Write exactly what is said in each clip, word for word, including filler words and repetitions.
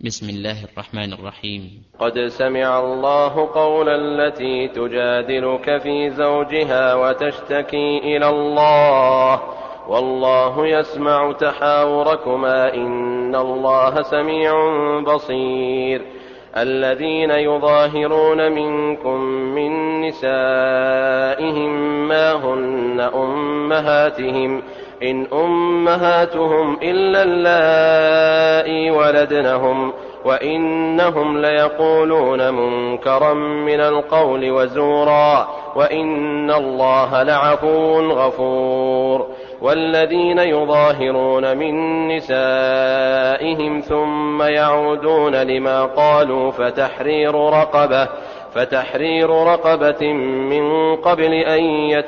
بسم الله الرحمن الرحيم. قد سمع الله قول التي تجادلك في زوجها وتشتكي إلى الله والله يسمع تحاوركما إن الله سميع بصير. الذين يظاهرون منكم من نسائهم ما هن أمهاتهم إن أمهاتهم إلا اللائي ولدنهم وإنهم ليقولون منكرا من القول وزورا وإن الله لعفو غفور. والذين يظاهرون من نسائهم ثم يعودون لما قالوا فتحرير رقبة فتحرير رقبة من قبل أن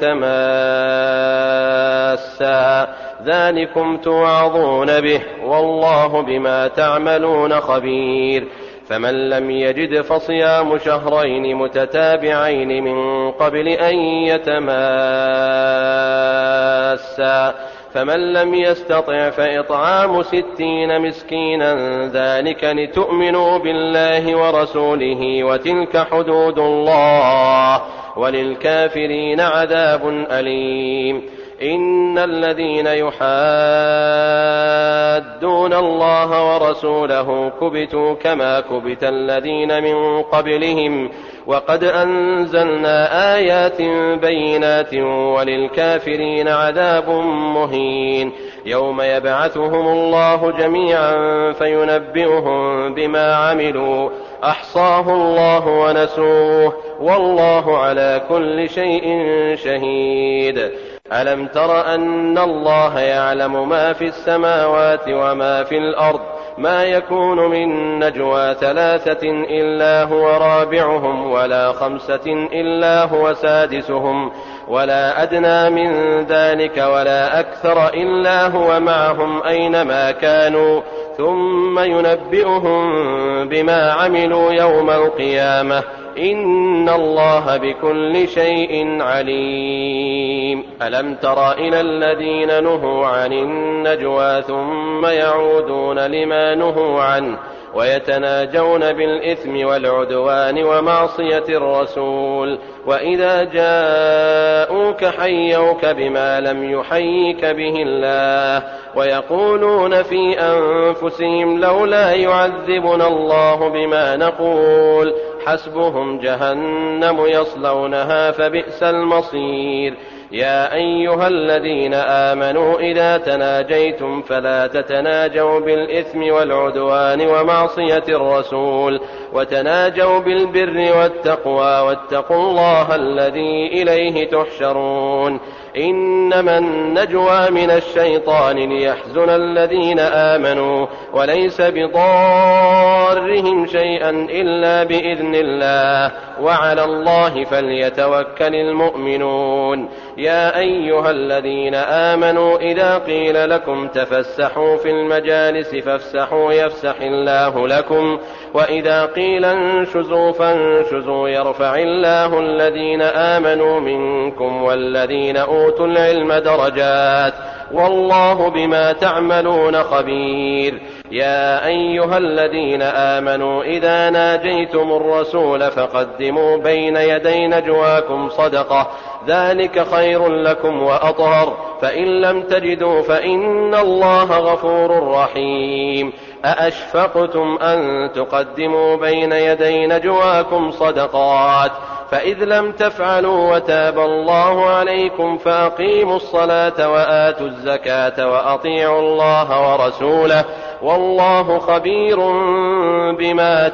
يتماسا ذلكم توعظون به والله بما تعملون خبير. فمن لم يجد فصيام شهرين متتابعين من قبل أن يتماسا فمن لم يستطع فإطعام ستين مسكينا ذلك لتؤمنوا بالله ورسوله وتلك حدود الله وللكافرين عذاب أليم. إن الذين يحادون الله ورسوله كبتوا كما كبت الذين من قبلهم وقد أنزلنا آيات بينات وللكافرين عذاب مهين. يوم يبعثهم الله جميعا فينبئهم بما عملوا أحصاه الله ونسوه والله على كل شيء شهيد. ألم تر أن الله يعلم ما في السماوات وما في الأرض ما يكون من نجوى ثلاثة إلا هو رابعهم ولا خمسة إلا هو سادسهم ولا أدنى من ذلك ولا أكثر إلا هو معهم أينما كانوا ثم ينبئهم بما عملوا يوم القيامة إن الله بكل شيء عليم. ألم تر إلى الذين نهوا عن النجوى ثم يعودون لما نهوا عنه ويتناجون بالإثم والعدوان ومعصية الرسول وإذا جاءوك حيوك بما لم يحيك به الله ويقولون في أنفسهم لولا يعذبنا الله بما نقول حسبهم جهنم يصلونها فبئس المصير. يا أيها الذين آمنوا إذا تناجيتم فلا تتناجوا بالإثم والعدوان ومعصية الرسول وتناجوا بالبر والتقوى واتقوا الله الذي إليه تحشرون. إنما النجوى من الشيطان ليحزن الذين آمنوا وليس بضارهم شيئا إلا بإذن الله وعلى الله فليتوكل المؤمنون. يا أيها الذين آمنوا إذا قيل لكم تفسحوا في المجالس فافسحوا يفسح الله لكم وإذا قيل انشزوا فانشزوا يرفع الله الذين آمنوا منكم والذين أوتوا العلم درجات والله بما تعملون خبير. يا أيها الذين آمنوا إذا ناجيتم الرسول فقدموا بين يدي نجواكم صدقة ذلك خير لكم وأطهر فإن لم تجدوا فإن الله غفور رحيم. أأشفقتم أن تقدموا بين يدي نجواكم صدقات فإذ لم تفعلوا وتاب الله عليكم فأقيموا الصلاة وآتوا الزكاة وأطيعوا الله ورسوله والله خبير بما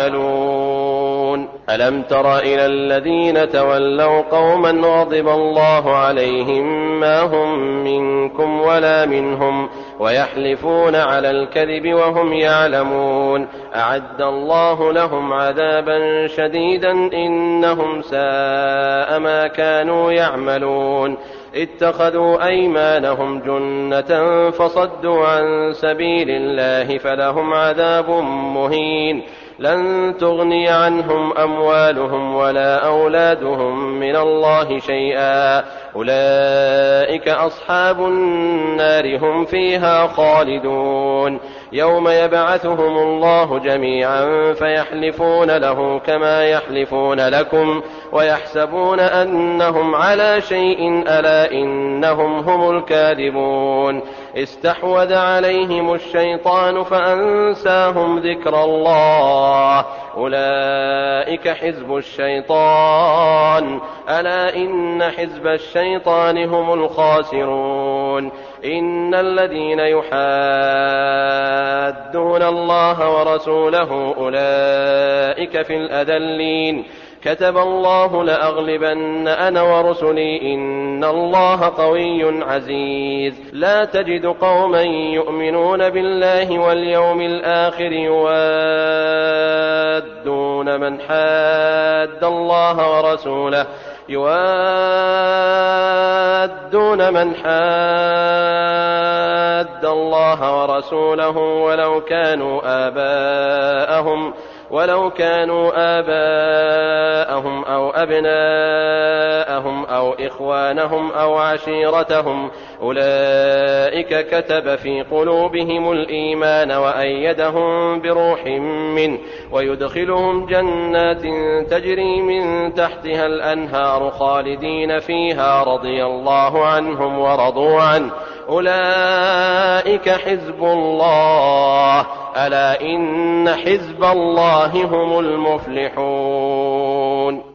تعملون. ألم تر إلى الذين تولوا قوما غضب الله عليهم ما هم منكم ولا منهم ويحلفون على الكذب وهم يعلمون أعد الله لهم عذابا شديدا إنهم ساء ما كانوا يعملون. اتخذوا أيمانهم جنة فصدوا عن سبيل الله فلهم عذاب مهين. لن تغني عنهم أموالهم ولا أولادهم من الله شيئا أولئك أصحاب النار هم فيها خالدون. يوم يبعثهم الله جميعا فيحلفون له كما يحلفون لكم ويحسبون أنهم على شيء ألا إنهم هم الكاذبون. استحوذ عليهم الشيطان فأنساهم ذكر الله أولئك حزب الشيطان ألا إن حزب الشيطان هم الخاسرون. إن الذين يحادون الله ورسوله أولئك في الأذلين. كتب الله لأغلبن أنا ورسلي إن الله قوي عزيز. لا تجد قوما يؤمنون بالله واليوم الآخر يوادون من حاد الله ورسوله يوادون من حاد الله ورسوله ولو كانوا آباءهم ولو كانوا آباءهم أو أبناءهم أو إخوانهم أو عشيرتهم أولئك كتب في قلوبهم الإيمان وأيدهم بروح منه ويدخلهم جنات تجري من تحتها الأنهار خالدين فيها رضي الله عنهم ورضوا عنه أولئك حزب الله ألا إن حزب الله هم المفلحون.